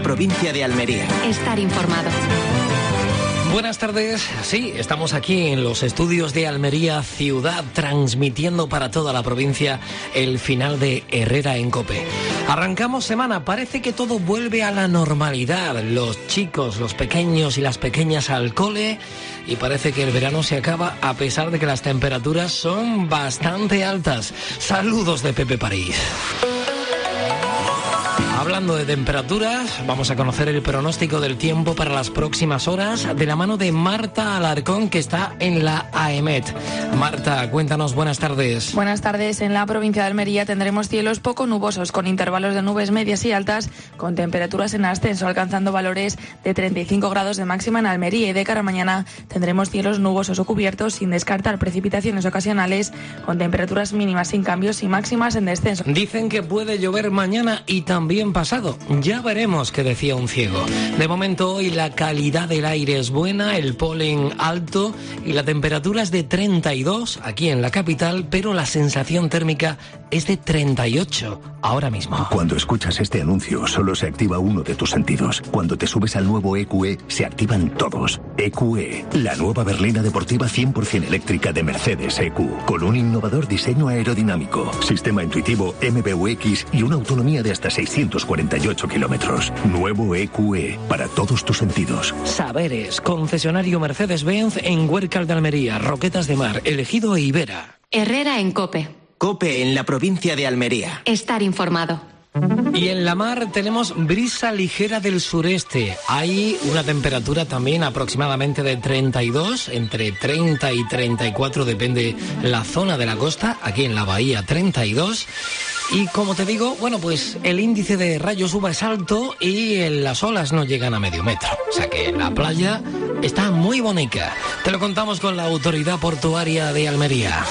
la provincia de Almería. Estar informado. Buenas tardes. Sí, estamos aquí en los estudios de Almería Ciudad, transmitiendo para toda la provincia el final de Herrera en COPE. Arrancamos semana, parece que todo vuelve a la normalidad. Los chicos, los pequeños y las pequeñas al cole, y parece que el verano se acaba a pesar de que las temperaturas son bastante altas. Saludos de Pepe París. Hablando de temperaturas, vamos a conocer el pronóstico del tiempo para las próximas horas de la mano de Marta Alarcón, que está en la AEMET. Marta, cuéntanos, buenas tardes. Buenas tardes. En la provincia de Almería tendremos cielos poco nubosos, con intervalos de nubes medias y altas, con temperaturas en ascenso, alcanzando valores de 35 grados de máxima en Almería. Y de cara a mañana tendremos cielos nubosos o cubiertos, sin descartar precipitaciones ocasionales, con temperaturas mínimas sin cambios y máximas en descenso. Dicen que puede llover mañana y también pasado. Ya veremos qué decía un ciego. De momento hoy la calidad del aire es buena, el polen alto y la temperatura es de 32 aquí en la capital, pero la sensación térmica es de 38 ahora mismo. Cuando escuchas este anuncio solo se activa uno de tus sentidos. Cuando te subes al nuevo EQE se activan todos. EQE, la nueva berlina deportiva 100% eléctrica de Mercedes EQ, con un innovador diseño aerodinámico, sistema intuitivo MBUX y una autonomía de hasta 648 kilómetros. Nuevo EQE, para todos tus sentidos. Saberes, concesionario Mercedes-Benz en Huércal de Almería, Roquetas de Mar, Elegido e Ibera. Herrera en COPE. COPE en la provincia de Almería. Estar informado. Y en la mar tenemos brisa ligera del sureste. Hay una temperatura también aproximadamente de 32, entre 30 y 34, depende la zona de la costa. Aquí en la bahía 32. Y como te digo, bueno, pues el índice de rayos UVA es alto y las olas no llegan a medio metro. O sea que la playa está muy bonita. Te lo contamos con la Autoridad Portuaria de Almería.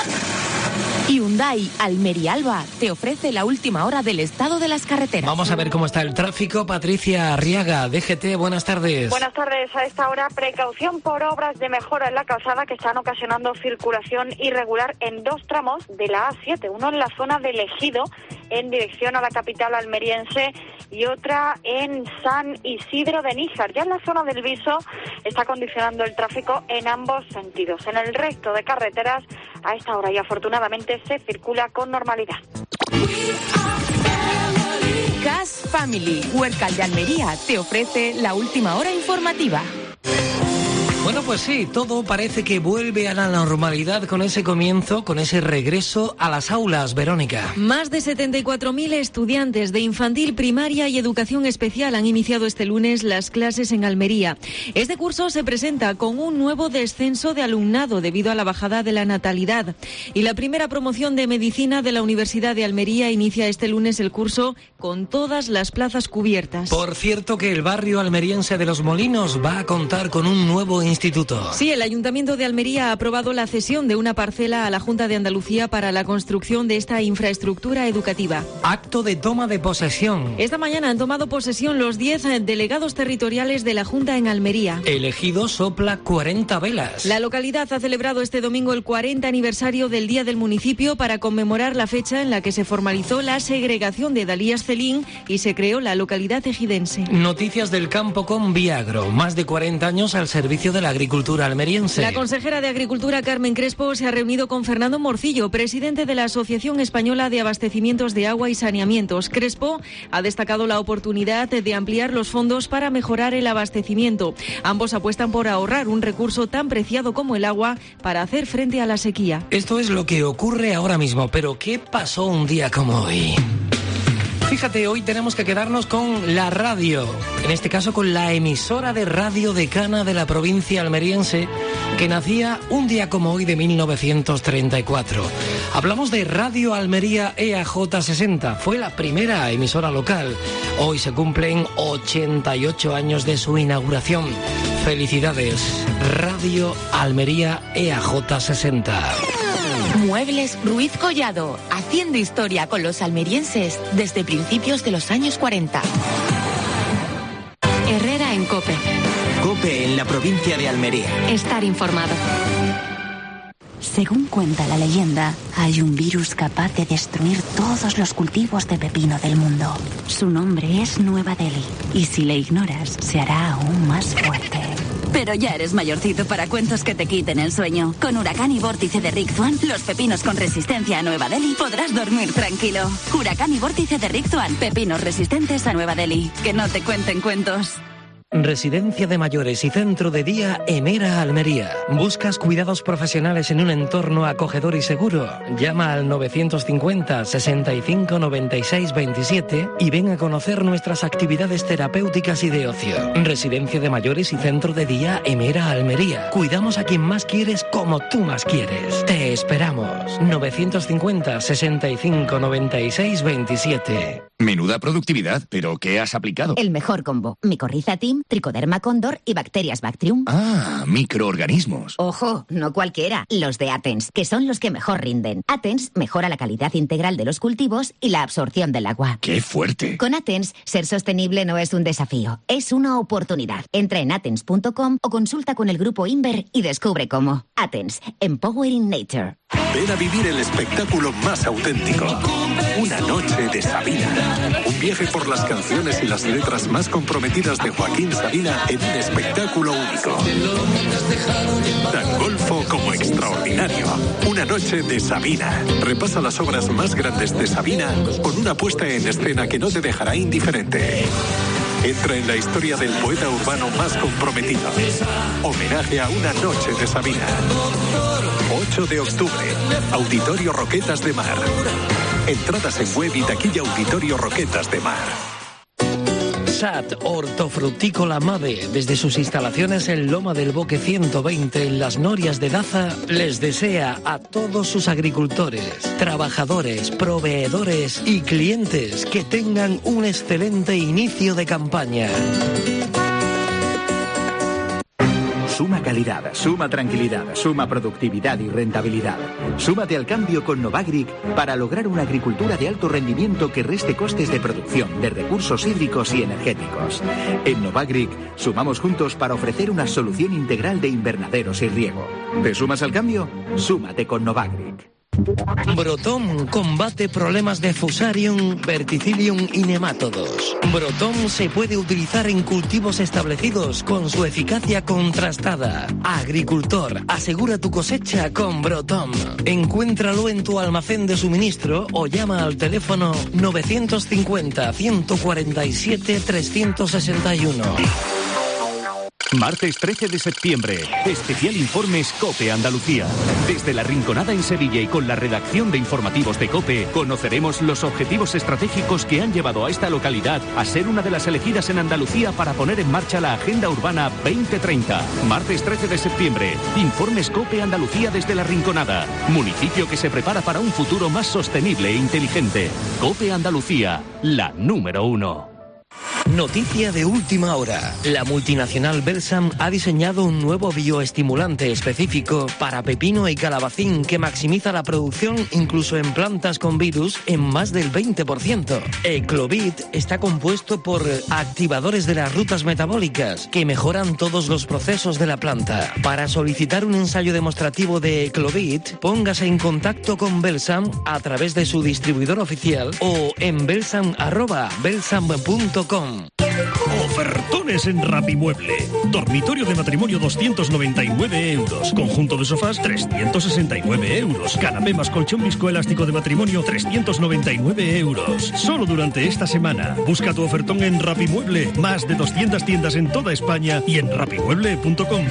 Hyundai Almería Alba te ofrece la última hora del estado de las carreteras. Vamos a ver cómo está el tráfico. Patricia Arriaga, DGT, buenas tardes. Buenas tardes. A esta hora, precaución por obras de mejora en la calzada que están ocasionando circulación irregular en dos tramos de la A7. Uno en la zona de Elegido, en dirección a la capital almeriense, y otra en San Isidro de Níjar. Ya en la zona del Viso está condicionando el tráfico en ambos sentidos. En el resto de carreteras, a esta hora y afortunadamente se circula con normalidad. Gas Family, Huércal de Almería, te ofrece la última hora informativa. Bueno, pues sí, todo parece que vuelve a la normalidad con ese comienzo, con ese regreso a las aulas, Verónica. Más de 74.000 estudiantes de infantil, primaria y educación especial han iniciado este lunes las clases en Almería. Este curso se presenta con un nuevo descenso de alumnado debido a la bajada de la natalidad. Y la primera promoción de medicina de la Universidad de Almería inicia este lunes el curso con todas las plazas cubiertas. Por cierto que el barrio almeriense de Los Molinos va a contar con un nuevo instituto. Sí, el Ayuntamiento de Almería ha aprobado la cesión de una parcela a la Junta de Andalucía para la construcción de esta infraestructura educativa. Acto de toma de posesión. Esta mañana han tomado posesión los 10 delegados territoriales de la Junta en Almería. Elegido sopla 40 velas. La localidad ha celebrado este domingo el 40 aniversario del Día del Municipio para conmemorar la fecha en la que se formalizó la segregación de Dalías Celín y se creó la localidad ejidense. Noticias del campo con Viagro. Más de 40 años al servicio de la agricultura almeriense. La consejera de Agricultura, Carmen Crespo, se ha reunido con Fernando Morcillo, presidente de la Asociación Española de Abastecimientos de Agua y Saneamientos. Crespo ha destacado la oportunidad de ampliar los fondos para mejorar el abastecimiento. Ambos apuestan por ahorrar un recurso tan preciado como el agua para hacer frente a la sequía. Esto es lo que ocurre ahora mismo, pero ¿qué pasó un día como hoy? Fíjate, hoy tenemos que quedarnos con la radio, en este caso con la emisora de Radio Decana de la provincia almeriense, que nacía un día como hoy de 1934. Hablamos de Radio Almería EAJ 60, fue la primera emisora local. Hoy se cumplen 88 años de su inauguración. Felicidades, Radio Almería EAJ 60. Muebles Ruiz Collado, haciendo historia con los almerienses desde principios de los años 40. Herrera en COPE. COPE en la provincia de Almería. Estar informado. Según cuenta la leyenda, hay un virus capaz de destruir todos los cultivos de pepino del mundo. Su nombre es Nueva Delhi, y si le ignoras, se hará aún más fuerte. Pero ya eres mayorcito para cuentos que te quiten el sueño. Con Huracán y Vórtice de Rick Zwan, los pepinos con resistencia a Nueva Delhi, podrás dormir tranquilo. Huracán y Vórtice de Rick Zwan, pepinos resistentes a Nueva Delhi. Que no te cuenten cuentos. Residencia de mayores y centro de día Emera Almería. ¿Buscas cuidados profesionales en un entorno acogedor y seguro? Llama al 950 65 96 27 y ven a conocer nuestras actividades terapéuticas y de ocio. Residencia de mayores y centro de día Emera Almería. Cuidamos a quien más quieres como tú más quieres. Te esperamos. 950 65 96 27. Menuda productividad, ¿pero qué has aplicado? El mejor combo. Micorriza Team, Tricoderma Cóndor y Bacterias Bactrium. Ah, microorganismos. Ojo, no cualquiera. Los de Athens, que son los que mejor rinden. Athens mejora la calidad integral de los cultivos y la absorción del agua. ¡Qué fuerte! Con Athens, ser sostenible no es un desafío, es una oportunidad. Entra en athens.com o consulta con el grupo Inver y descubre cómo. Athens, Empowering Nature. Ven a vivir el espectáculo más auténtico. Una noche de Sabina. Un viaje por las canciones y las letras más comprometidas de Joaquín Sabina en un espectáculo único. Tan golfo como extraordinario. Una noche de Sabina. Repasa las obras más grandes de Sabina con una puesta en escena que no te dejará indiferente. Entra en la historia del poeta urbano más comprometido. Homenaje a Una noche de Sabina. 8 de octubre. Auditorio Roquetas de Mar. Entradas en web y taquilla Auditorio Roquetas de Mar. SAT Hortofrutícola Mave, desde sus instalaciones en Loma del Boque 120 en Las Norias de Daza, les desea a todos sus agricultores, trabajadores, proveedores y clientes que tengan un excelente inicio de campaña. Suma calidad, suma tranquilidad, suma productividad y rentabilidad. Súmate al cambio con Novagric para lograr una agricultura de alto rendimiento que reste costes de producción, de recursos hídricos y energéticos. En Novagric sumamos juntos para ofrecer una solución integral de invernaderos y riego. ¿Te sumas al cambio? Súmate con Novagric. Brotom combate problemas de Fusarium, Verticillium y nemátodos. Brotom se puede utilizar en cultivos establecidos con su eficacia contrastada. Agricultor, asegura tu cosecha con Brotom. Encuéntralo en tu almacén de suministro o llama al teléfono 950 147 361. Martes 13 de septiembre, especial Informes COPE Andalucía. Desde La Rinconada en Sevilla y con la redacción de informativos de COPE, conoceremos los objetivos estratégicos que han llevado a esta localidad a ser una de las elegidas en Andalucía para poner en marcha la Agenda Urbana 2030. Martes 13 de septiembre, Informes COPE Andalucía desde La Rinconada. Municipio que se prepara para un futuro más sostenible e inteligente. COPE Andalucía, la número 1. Noticia de última hora. La multinacional Belsam ha diseñado un nuevo bioestimulante específico para pepino y calabacín que maximiza la producción incluso en plantas con virus en más del 20%. Eclovit está compuesto por activadores de las rutas metabólicas que mejoran todos los procesos de la planta. Para solicitar un ensayo demostrativo de Eclovit, póngase en contacto con Belsam a través de su distribuidor oficial o en belsam@belsam.com. Ofertones en Rapimueble. Dormitorio de matrimonio 299 euros. Conjunto de sofás 369 euros. Canapé más colchón viscoelástico de matrimonio 399 euros. Solo durante esta semana. Busca tu ofertón en Rapimueble. Más de 200 tiendas en toda España y en rapimueble.com.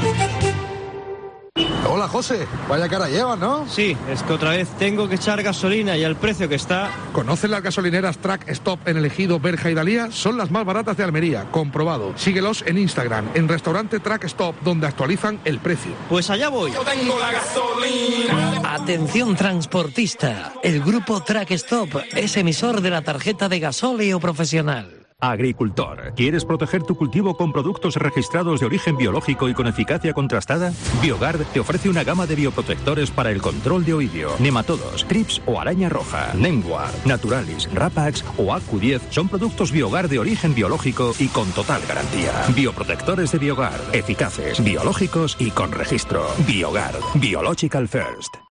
Hola José, vaya cara llevas, ¿no? Sí, es que otra vez tengo que echar gasolina y al precio que está... ¿Conoces las gasolineras Track Stop en El Ejido, Berja y Dalía? Son las más baratas de Almería, comprobado. Síguelos en Instagram, en restaurante Track Stop, donde actualizan el precio. Pues allá voy. Yo tengo la gasolina. Atención transportista, el grupo Track Stop es emisor de la tarjeta de gasóleo profesional. Agricultor, ¿quieres proteger tu cultivo con productos registrados de origen biológico y con eficacia contrastada? Biogard te ofrece una gama de bioprotectores para el control de oidio, nematodos, trips o araña roja. Nemguard, Naturalis, Rapax o Acu10 son productos Biogard de origen biológico y con total garantía. Bioprotectores de Biogard, eficaces, biológicos y con registro. Biogard, Biological First.